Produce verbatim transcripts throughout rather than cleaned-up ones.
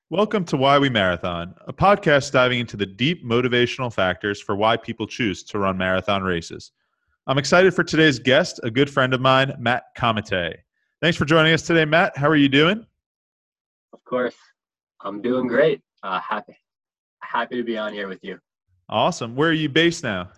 Welcome to Why We Marathon, a podcast diving into the deep motivational factors for why people choose to run marathon races. I'm excited for today's guest, a good friend of mine, Matt Comite. Thanks for joining us today, Matt. How are you doing? Of course, I'm doing great. Uh, happy, happy to be on here with you. Awesome. Where are you based now?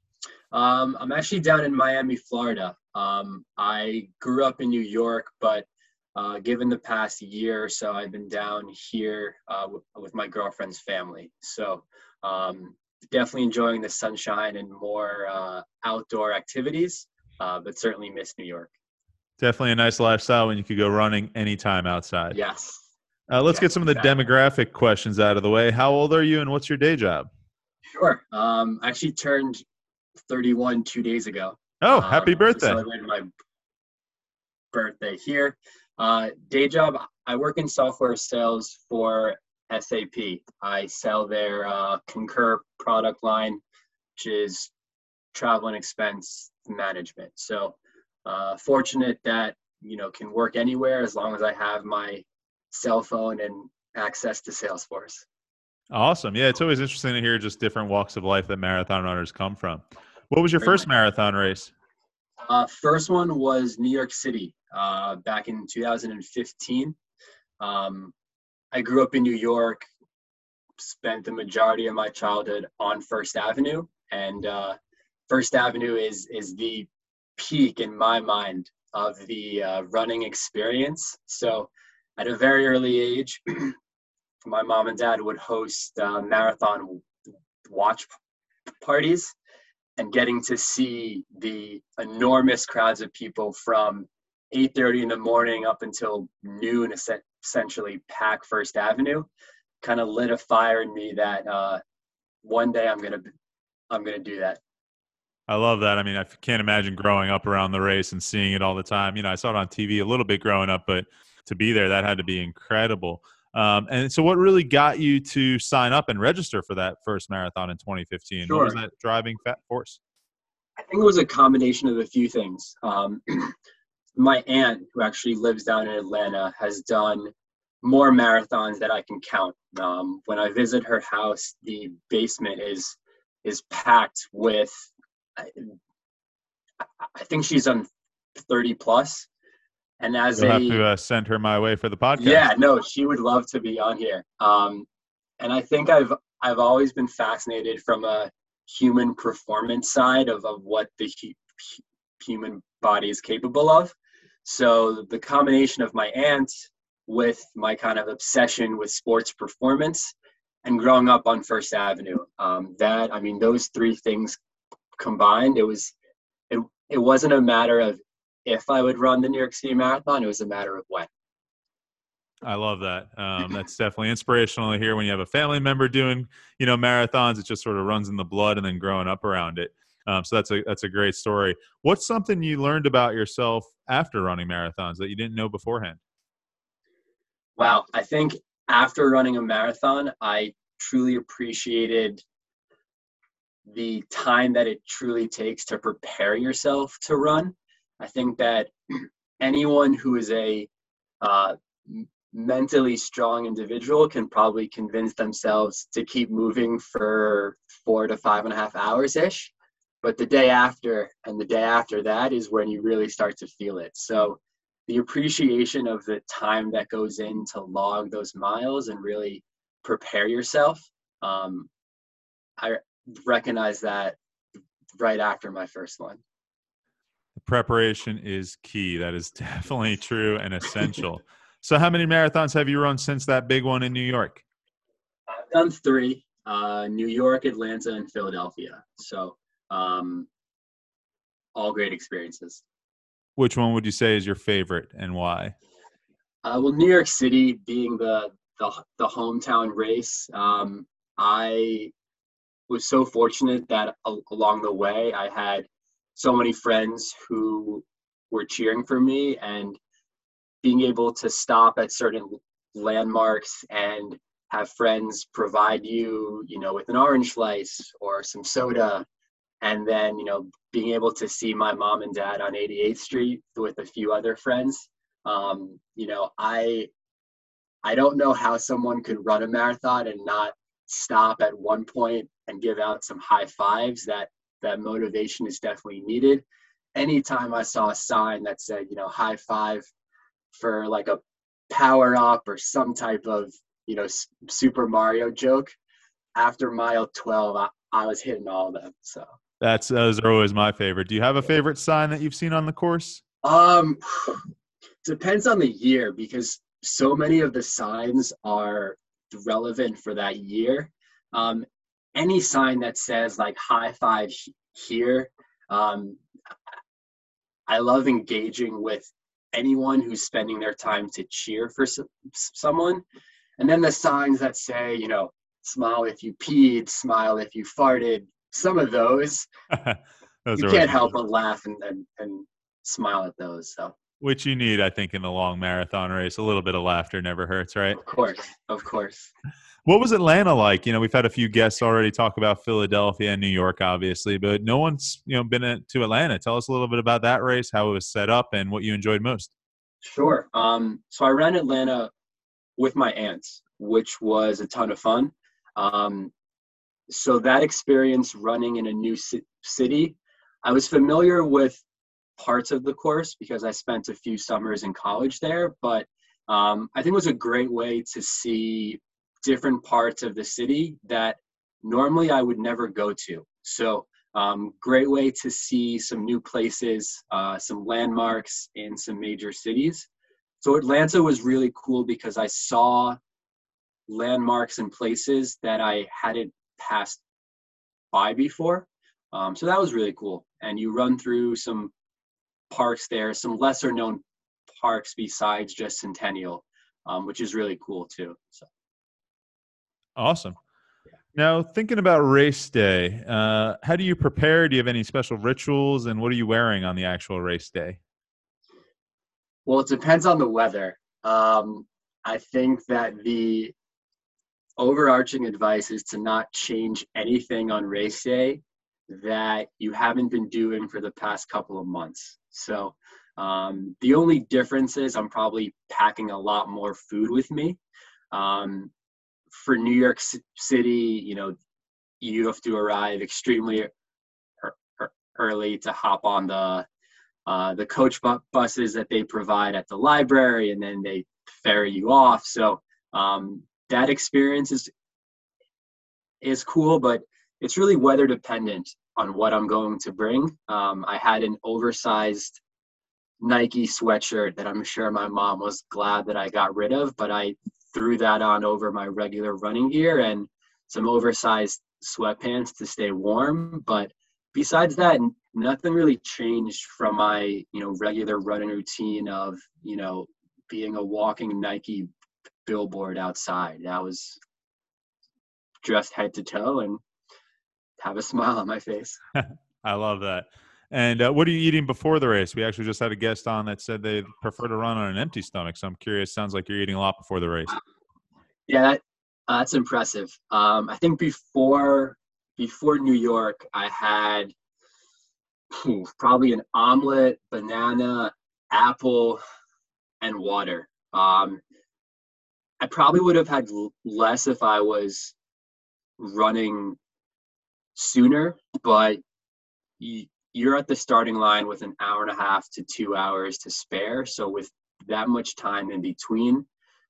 Um, I'm actually down in Miami, Florida. Um, I grew up in New York, but uh, given the past year or so, I've been down here uh, w- with my girlfriend's family. So um, definitely enjoying the sunshine and more uh, outdoor activities, uh, but certainly miss New York. Definitely a nice lifestyle when you could go running anytime outside. Yes. Uh, let's Yeah, get some of the exactly. demographic questions out of the way. How old are you and what's your day job? Sure. Um, I actually turned thirty-one two days ago. Oh, happy Um, so birthday. celebrated my birthday here. Uh, day job, I work in software sales for S A P. I sell their uh, Concur product line, which is travel and expense management. So uh, fortunate that, you know, can work anywhere as long as I have my cell phone and access to Salesforce. Awesome. Yeah, it's always interesting to hear just different walks of life that marathon runners come from. What was your Certainly. first marathon race? Uh, first one was New York City uh, back in two thousand fifteen. Um, I grew up in New York, spent the majority of my childhood on First Avenue, and uh, First Avenue is is the peak in my mind of the uh, running experience. So, at a very early age, my mom and dad would host uh, marathon watch parties, and getting to see the enormous crowds of people from eight thirty in the morning up until noon, essentially pack First Avenue, kind of lit a fire in me that uh, one day I'm gonna I'm gonna do that. I love that. I mean, I can't imagine growing up around the race and seeing it all the time. You know, I saw it on T V a little bit growing up, but to be there, that had to be incredible. Um, and so, what really got you to sign up and register for that first marathon in twenty fifteen? What was Sure. that driving fat force? I think it was a combination of a few things. Um, my aunt, who actually lives down in Atlanta, has done more marathons that I can count. Um, when I visit her house, the basement is is packed with. I, I think she's done thirty plus, and as You'll have to a uh, send her my way for the podcast. yeah, no, she would love to be on here. Um, and I think I've I've always been fascinated from a human performance side of, of what the hu- human body is capable of. So the combination of my aunt with my kind of obsession with sports performance and growing up on First Avenue, um, that I mean, those three things combined, it was it it wasn't a matter of if I would run the New York City Marathon, it was a matter of when. I love that. Um, that's definitely inspirational to hear when you have a family member doing, you know, marathons. It just sort of runs in the blood, and then growing up around it. Um, so that's a that's a great story. What's something you learned about yourself after running marathons that you didn't know beforehand? Wow, I think after running a marathon, I truly appreciated the time that it truly takes to prepare yourself to run. I think that anyone who is a uh, mentally strong individual can probably convince themselves to keep moving for four to five and a half hours ish. But the day after and the day after that is when you really start to feel it. So the appreciation of the time that goes in to log those miles and really prepare yourself, um, I recognize that right after my first one. The preparation is key. That is definitely true and essential. So, how many marathons have you run since that big one in New York? I've done three, uh, New York, Atlanta, and Philadelphia. So um, all great experiences. Which one would you say is your favorite and why? Uh, well, New York City being the the, the hometown race, um, I was so fortunate that a- along the way I had so many friends who were cheering for me, and being able to stop at certain landmarks and have friends provide you, you know, with an orange slice or some soda, and then, you know, being able to see my mom and dad on eighty-eighth Street with a few other friends. Um, you know, I I don't know how someone could run a marathon and not stop at one point and give out some high fives. That that motivation is definitely needed. Anytime I saw a sign that said, you know, high five for like a power up or some type of, you know, Super Mario joke, after mile twelve, I, I was hitting all of them. So That's those are always my favorite. Do you have a favorite sign that you've seen on the course? Um, depends on the year because so many of the signs are relevant for that year. Um, any sign that says like high five here, um, I love engaging with anyone who's spending their time to cheer for some, someone. And then the signs that say, you know, smile if you peed, smile if you farted, some of those, those you are can't always help but laugh and, and, and smile at those. So. which you need, I think, in the long marathon race. A little bit of laughter never hurts, right? Of course, of course. What was Atlanta like? You know, we've had a few guests already talk about Philadelphia and New York, obviously, but no one's, you know, been to Atlanta. Tell us a little bit about that race, how it was set up, and what you enjoyed most. Sure. Um, so I ran Atlanta with my aunts, which was a ton of fun. Um, so that experience running in a new c- city, I was familiar with parts of the course because I spent a few summers in college there, but um, I think it was a great way to see different parts of the city that normally I would never go to. So um, great way to see some new places, uh, some landmarks in some major cities. So Atlanta was really cool because I saw landmarks and places that I hadn't passed by before. Um, so that was really cool. And you run through some parks there, some lesser known parks besides just Centennial, um, which is really cool too. So. Awesome. Now, thinking about race day, uh, how do you prepare? Do you have any special rituals, and what are you wearing on the actual race day? Well, it depends on the weather. Um, I think that the overarching advice is to not change anything on race day that you haven't been doing for the past couple of months. So um, the only difference is I'm probably packing a lot more food with me. Um, for New York City, you know, you have to arrive extremely early to hop on the uh, the coach bu- buses that they provide at the library, and then they ferry you off. So um, that experience is is cool, but it's really weather dependent on what I'm going to bring. Um, I had an oversized Nike sweatshirt that I'm sure my mom was glad that I got rid of, but I threw that on over my regular running gear and some oversized sweatpants to stay warm. But besides that, nothing really changed from my, you know, regular running routine of, you know, being a walking Nike billboard outside. That was dressed head to toe and have a smile on my face. I love that. And uh, what are you eating before the race? We actually just had a guest on that said they prefer to run on an empty stomach. So I'm curious. Sounds like you're eating a lot before the race. Yeah, that, uh, that's impressive. Um, I think before before New York, I had hmm, probably an omelet, banana, apple, and water. Um, I probably would have had l- less if I was running sooner, but y- you're at the starting line with an hour and a half to two hours to spare. So with that much time in between,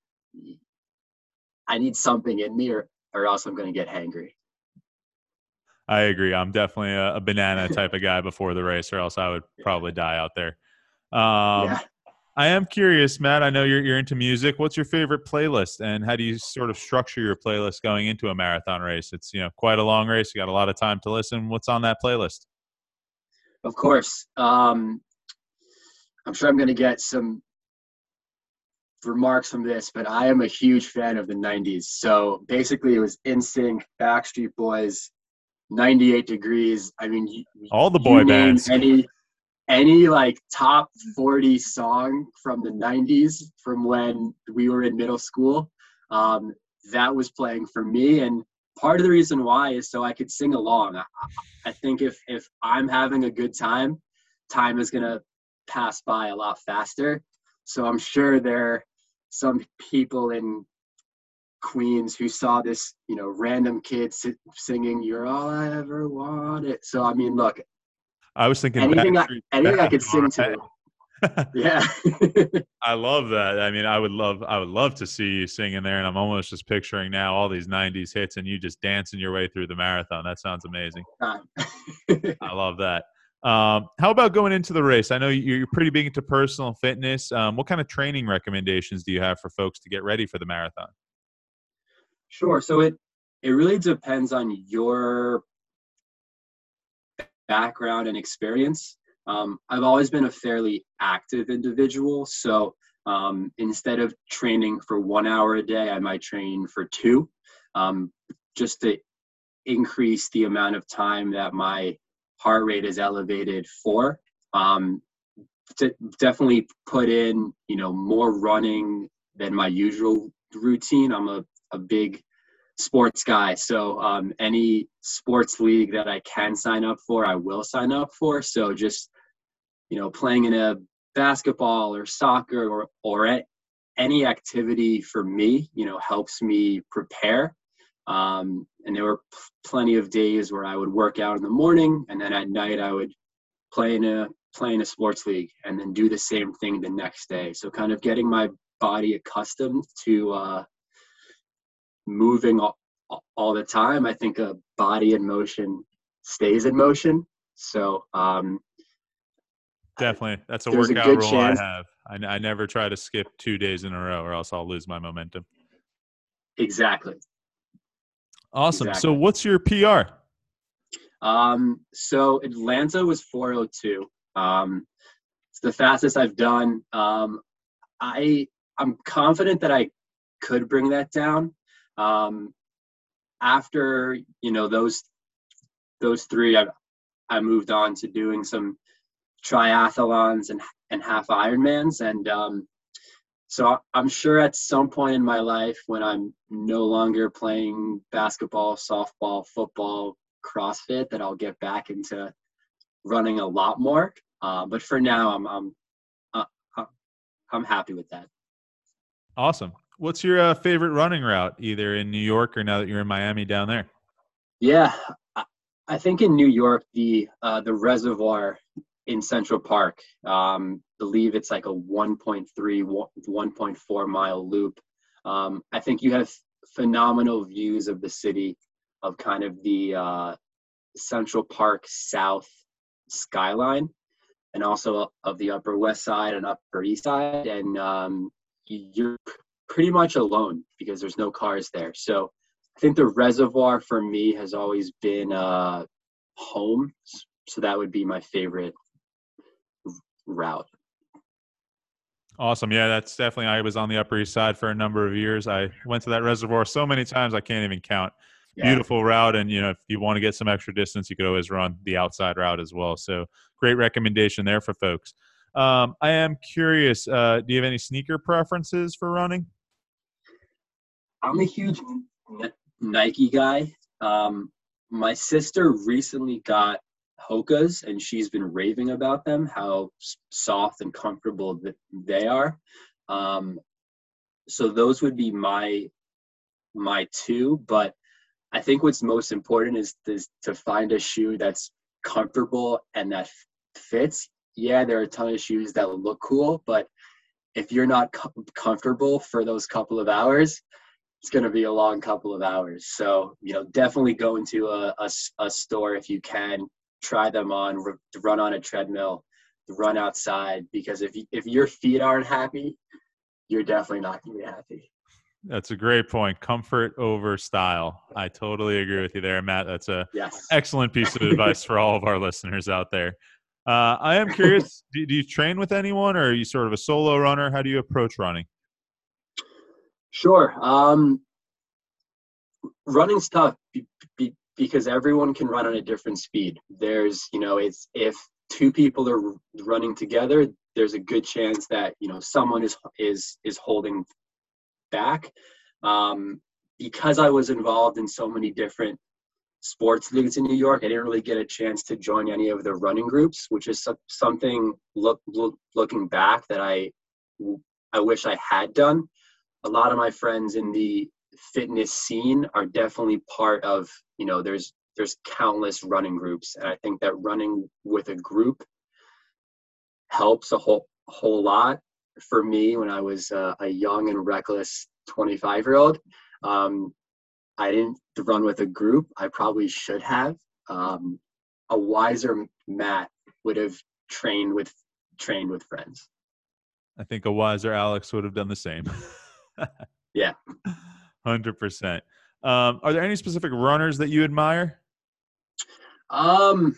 I need something in me, or, or else I'm going to get hangry. I agree. I'm definitely a, a banana type of guy before the race, or else I would probably die out there. Um, Yeah. I am curious, Matt. I know you're you're into music. What's your favorite playlist, and how do you sort of structure your playlist going into a marathon race? It's you know quite a long race. You got a lot of time to listen. What's on that playlist? Of course. Um, I'm sure I'm going to get some remarks from this, but I am a huge fan of the nineties. So basically, it was N Sync, Backstreet Boys, ninety-eight Degrees. I mean, you, All the you boy name bands. any any like top forty song from the nineties, from when we were in middle school. Um, that was playing for me, and part of the reason why is so I could sing along. I, I think if if I'm having a good time, time is gonna pass by a lot faster. So I'm sure there some people in Queens who saw this, you know, random kid sit, singing "You're All I Ever Wanted." So I mean, look, I was thinking anything I Backstreet anything I Back, could all sing right. to. Yeah. I love that. I mean, I would love, I would love to see you singing there, and I'm almost just picturing now all these nineties hits and you just dancing your way through the marathon. That sounds amazing. I love that. Um, how about going into the race? I know you're you're pretty big into personal fitness. Um, what kind of training recommendations do you have for folks to get ready for the marathon? Sure. So it it really depends on your background and experience. Um, I've always been a fairly active individual, so um, instead of training for one hour a day, I might train for two, um, just to increase the amount of time that my heart rate is elevated for. Um, to definitely put in, you know, more running than my usual routine. I'm a, a big sports guy. So um, any sports league that I can sign up for, I will sign up for. So just, you know, playing in a basketball or soccer or, or a- any activity for me, you know, helps me prepare. Um, and there were p- plenty of days where I would work out in the morning, and then at night I would play in a play in a sports league and then do the same thing the next day. So kind of getting my body accustomed to uh, moving all, all the time. I think a body in motion stays in motion. So um, Definitely. That's a there's a workout good rule I chance. have. I, I never try to skip two days in a row or else I'll lose my momentum. Exactly. Awesome. So Exactly. what's your P R? Um, so Atlanta was four oh two. Um, it's the fastest I've done. Um, I I'm confident that I could bring that down. Um, after you know those those three, I I moved on to doing some triathlons and and half Ironmans, and um, so I'm sure at some point in my life when I'm no longer playing basketball, softball, football, CrossFit, that I'll get back into running a lot more. Uh, but for now, I'm I'm uh, I'm happy with that. Awesome. What's your uh, favorite running route, either in New York or now that you're in Miami down there? Yeah, I, I think in New York, the uh, the reservoir in Central Park, um, believe it's like a one point three, one point four mile loop. Um, I think you have phenomenal views of the city, of kind of the uh, Central Park South skyline, and also of the Upper West Side and Upper East Side. And um, you're pretty much alone because there's no cars there. So I think the reservoir for me has always been uh, home. So that would be my favorite route. Awesome. Yeah, that's definitely. I was on the Upper East Side for a number of years. I went to that reservoir so many times I can't even count. Yeah. Beautiful route, and you know, if you want to get some extra distance, you could always run the outside route as well. So, great recommendation there for folks. Um, I am curious. Uh, do you have any sneaker preferences for running? I'm a huge Nike guy. Um, my sister recently got Hoka's, and she's been raving about them, how soft and comfortable that they are. Um, so those would be my my two. But I think what's most important is, is to find a shoe that's comfortable and that fits. Yeah, there are a ton of shoes that look cool, but if you're not com- comfortable for those couple of hours, it's going to be a long couple of hours. So, you know, definitely go into a, a, a store if you can, try them on, r- run on a treadmill, run outside, because if you, if your feet aren't happy, you're definitely not going to be happy. That's a great point. Comfort over style. I totally agree with you there, Matt. That's a Yes. excellent piece of advice for all of our listeners out there. Uh, I am curious, do, do you train with anyone, or are you sort of a solo runner? How do you approach running? Sure. Um, running's tough be, be, because everyone can run on a different speed. There's, you know, it's if two people are running together, there's a good chance that, you know, someone is is is holding back. Um, because I was involved in so many different sports leagues in New York, I didn't really get a chance to join any of the running groups, which is something look, look looking back that I I wish I had done. a lot of my friends in the fitness scene are definitely part of, you know, there's there's countless running groups, and I think that running with a group helps a whole whole lot. For me, when I was uh, a young and reckless twenty-five year old, um, I didn't run with a group. I probably should have. Um, a wiser Matt would have trained with trained with friends. I think a wiser Alex would have done the same. Yeah. one hundred percent. Um, are there any specific runners that you admire? Um,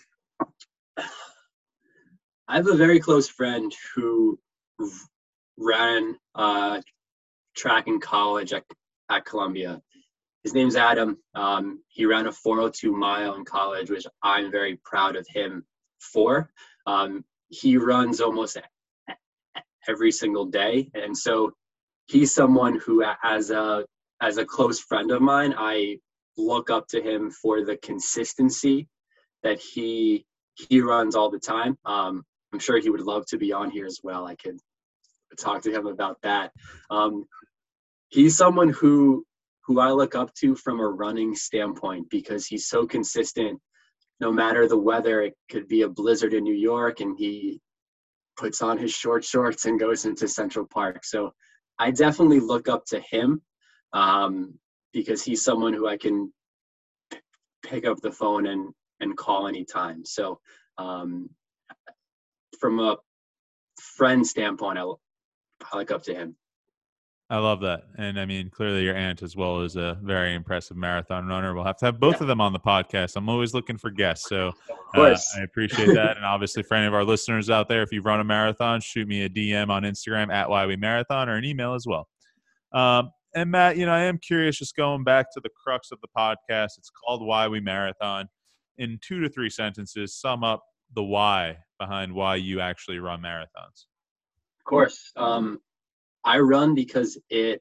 I have a very close friend who ran uh, track in college at, at Columbia. His name's Adam. Um, he ran a four oh two mile in college, which I'm very proud of him for. Um, he runs almost every single day. And so he's someone who, as a, as a close friend of mine, I look up to him for the consistency that he, he runs all the time. Um, I'm sure he would love to be on here as well. I could talk to him about that. Um, he's someone who, who I look up to from a running standpoint, because he's so consistent no matter the weather. It could be a blizzard in New York and he puts on his short shorts and goes into Central Park. So I definitely look up to him um, because he's someone who I can p- pick up the phone and, and call anytime. So um, from a friend standpoint, I, I look up to him. I love that. And I mean, clearly your aunt as well is a very impressive marathon runner. We'll have to have both yeah. of them on the podcast. I'm always looking for guests. So uh, I appreciate that. And obviously for any of our listeners out there, if you've run a marathon, shoot me a D M on Instagram at Why We Marathon, or an email as well. Um, and Matt, you know, I am curious, just going back to the crux of the podcast. It's called Why We Marathon. In two to three sentences, sum up the why behind why you actually run marathons. Of course. Um, I run because it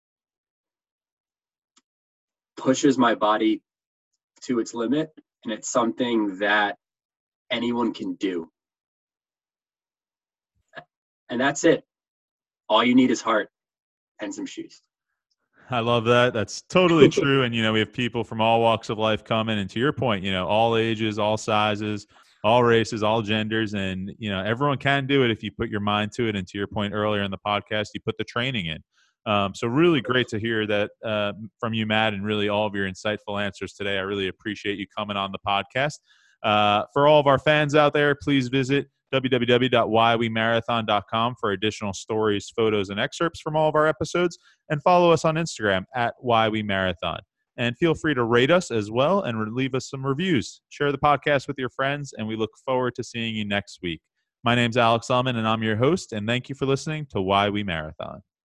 pushes my body to its limit, and it's something that anyone can do. And that's it. All you need is heart and some shoes. I love that. That's totally true. And, you know, we have people from all walks of life coming. And to your point, you know, all ages, all sizes, all races, all genders. And, you know, everyone can do it if you put your mind to it. And to your point earlier in the podcast, you put the training in. Um, so really great to hear that uh, from you, Matt, and really all of your insightful answers today. I really appreciate you coming on the podcast. Uh, for all of our fans out there, please visit w w w dot why we marathon dot com for additional stories, photos, and excerpts from all of our episodes, and follow us on Instagram at Why We Marathon. And feel free to rate us as well and leave us some reviews. Share the podcast with your friends, and we look forward to seeing you next week. My name's Alex Ullman, and I'm your host, and thank you for listening to Why We Marathon.